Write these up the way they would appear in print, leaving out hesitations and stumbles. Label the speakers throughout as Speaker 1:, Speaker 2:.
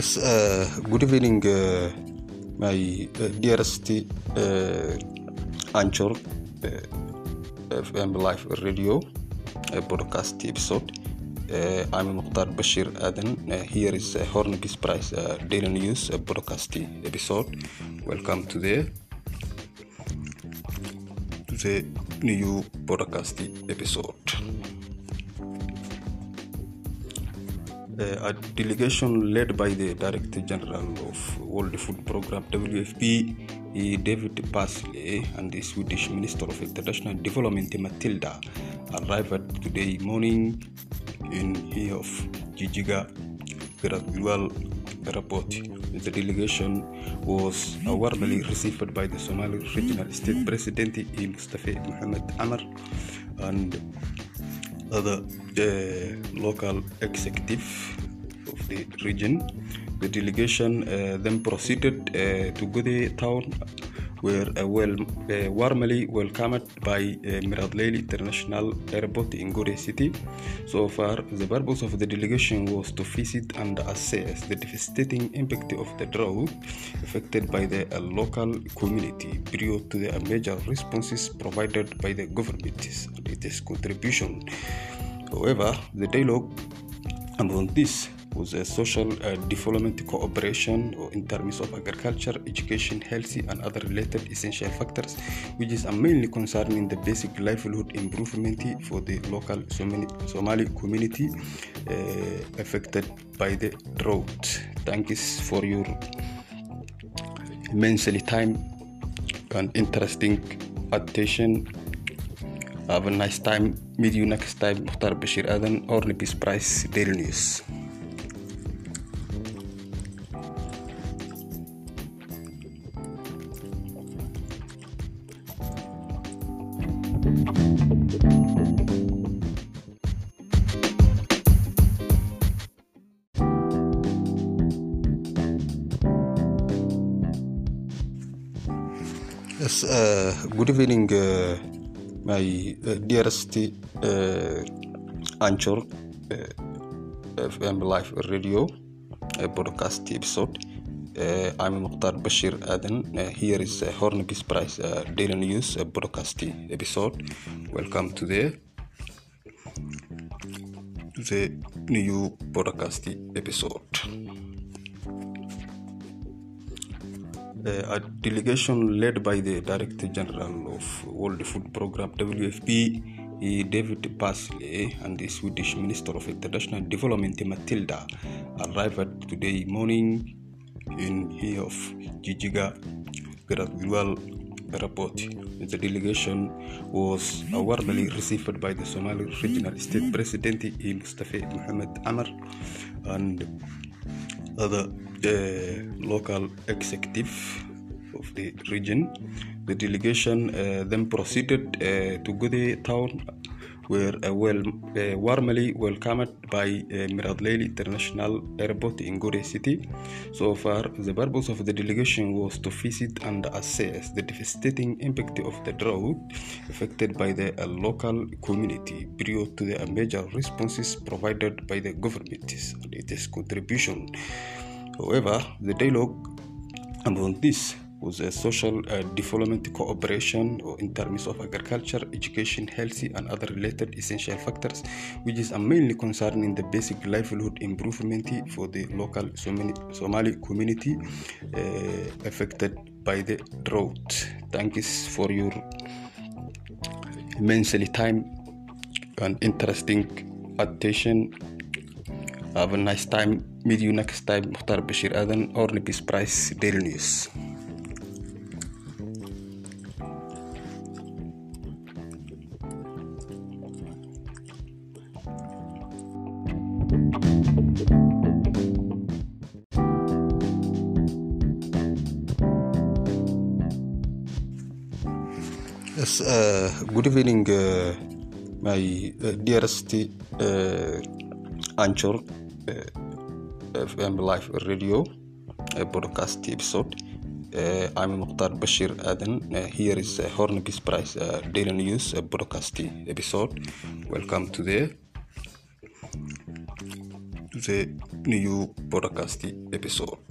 Speaker 1: Yes, good evening, my dearest Anchor FM Live Radio podcast episode. I'm Mukhtar Bashir Aden. Here is Hornby's Prize Daily News broadcast episode. Welcome to the new broadcast episode. A delegation led by the Director General of World Food Programme WFP, David Parsley, and the Swedish Minister of International Development Matilda arrived today morning in of Jijiga Gradual Airport. The delegation was warmly received by the Somali Regional State President Mustafa Mohamed Amar and other local executive of the region. The delegation then proceeded to Gode town, where warmly welcomed by Miradley International Airport in Gode City. So far, the purpose of the delegation was to visit and assess the devastating impact of the drought affected by the local community prior to the major responses provided by the government and its contribution. However, the dialogue among this was a social development cooperation in terms of agriculture, education, health, and other related essential factors, which is mainly concerning the basic livelihood improvement for the local Somali community affected by the drought. Thanks for your immensely time and interesting attention. Have a nice time. Meet you next time. Mukhtar Bashir Aden, Hornby's Prize Daily News. Yes, good evening, my dearest Anchor FM Live Radio broadcast episode. I'm Mukhtar Bashir Aden. Here is Hornby's Prize Daily News broadcast episode. Welcome to the new broadcast episode. A delegation led by the Director General of World Food Programme WFP, David Parsley, and the Swedish Minister of International Development Matilda arrived today morning in of Jijiga Gradual Airport. The delegation was warmly received by the Somali Regional State President Mustafa Mohamed Amar and other local executive of the region. The delegation then proceeded to Gode town, where warmly welcomed by Miradley International Airport in Gode City. So far, the purpose of the delegation was to visit and assess the devastating impact of the drought affected by the local community prior to the major responses provided by the government and its contribution. However, the dialogue among this was a social development cooperation in terms of agriculture, education, health, and other related essential factors, which is mainly concerning the basic livelihood improvement for the local Somali community affected by the drought. Thanks for your immensely time and interesting attention. Have a nice time. Meet you next time. Mukhtar Bashir Aden, Hornby's Prize Daily News. Yes, good evening, my dearest Anchor FM Live Radio broadcast episode. I'm Mukhtar Bashir Aden. Here is Hornby's Prize Daily News broadcast episode. Welcome to the the new podcast episode.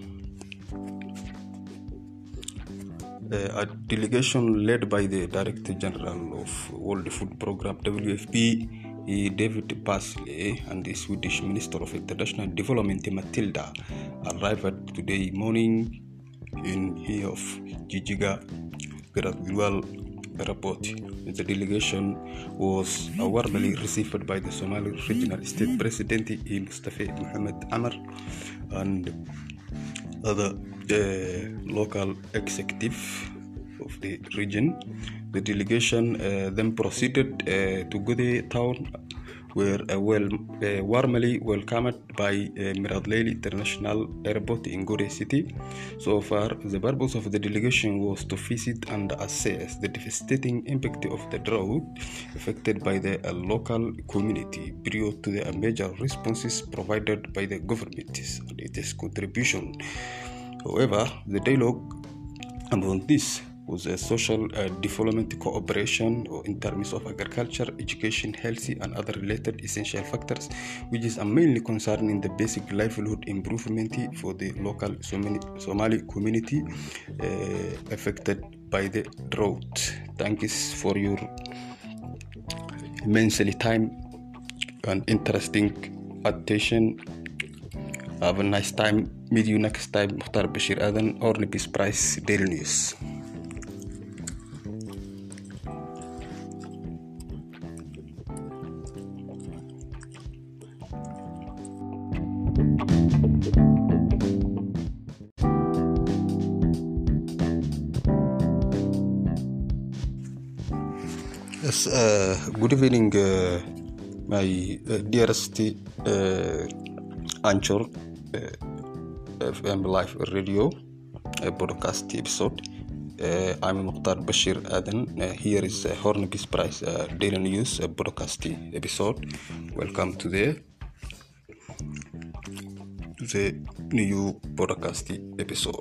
Speaker 1: A delegation led by the Director General of World Food Program WFP, David Paisley, and the Swedish Minister of International Development Matilda arrived today morning in of Jijiga Gradual Airport. The delegation was warmly received by the Somali Regional State President Mustafa Mohamed Amar and other local executive of the region. The delegation then proceeded to Gode town, were warmly welcomed by Miradleli International Airport in Gode City. So far, the purpose of the delegation was to visit and assess the devastating impact of the drought affected by the local community prior to the major responses provided by the government and its contribution. However, the dialogue among this was a social development cooperation in terms of agriculture, education, health, and other related essential factors, which is mainly concerning the basic livelihood improvement for the local Somali community affected by the drought. Thanks for your immensely time and interesting attention. Have a nice time. Meet you next time. Mukhtar Bashir Adan, Orne Peace Prize, Daily News. Yes, good evening, my dearest Anchor FM Live Radio broadcast episode. I'm Mukhtar Bashir Adan. Here is Horn Peace Prize Daily News broadcast episode. Welcome to the new broadcast episode.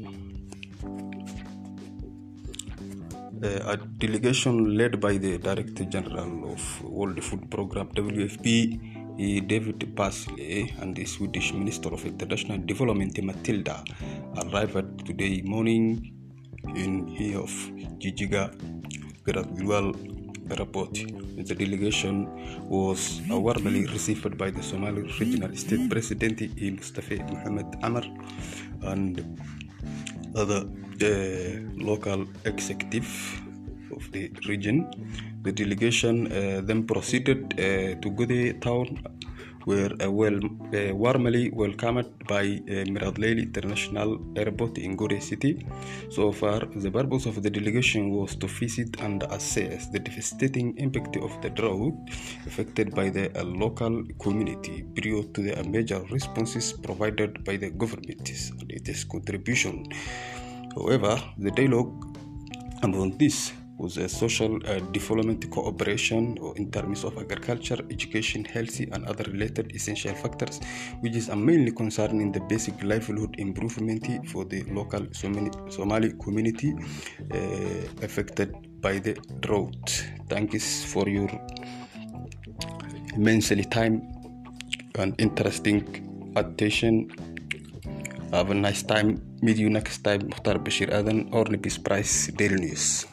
Speaker 1: A delegation led by the Director General of World Food Program WFP, David Paisley, and the Swedish Minister of International Development Matilda arrived today morning in of Jijiga Gradual Airport. The delegation was warmly received by the Somali Regional State President Mustafa Mohamed Amar and other local executive of the region. The delegation then proceeded to Gode town, were warmly welcomed by Miradleli International Airport in Gode City. So far, the purpose of the delegation was to visit and assess the devastating impact of the drought affected by the local community prior to the major responses provided by the government and its contribution. However, the dialogue among this was a social development cooperation in terms of agriculture, education, health, and other related essential factors, which is mainly concerning the basic livelihood improvement for the local Somali community affected by the drought. Thanks for your immensely time and interesting attention. Have a nice time. Meet you next time. Mukhtar Bashir Adan, Orne Peace Prize, Daily News.